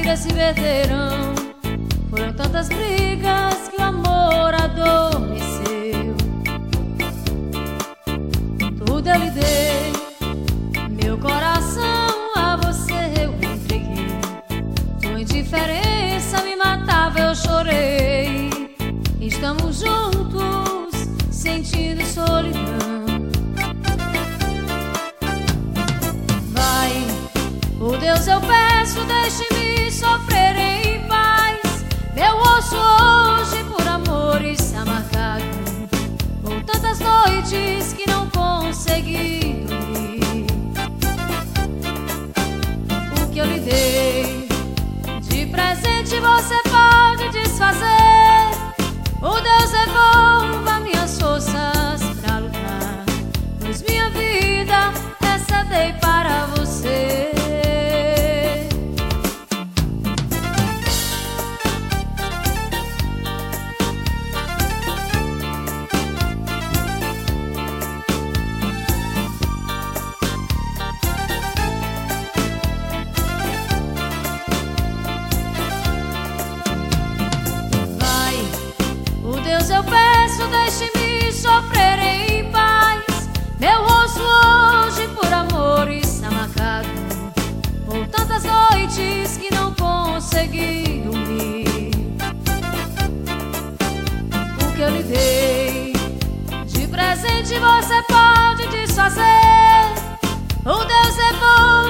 que se perderão. Foram tantas brigas que o amor adormeceu. Tudo eu lhe dei, meu coração a você eu entreguei. Tua indiferença me matava, eu chorei. Estamos juntos, sentindo solidão. Vai, por Deus eu peço, deixe-me sofrer em paz. Meu osso hoje por amor está marcado, por tantas noites que não consegui dormir. O que eu lhe dei de presente você pode desfazer. Oh Deus, devolva minhas forças pra lutar, pois minha vida essa dei para você. Eu peço, deixe-me sofrer em paz. Meu rosto hoje por amor está marcado, por tantas noites que não consegui dormir. O que eu lhe dei de presente você pode desfazer. Oh Deus, devolva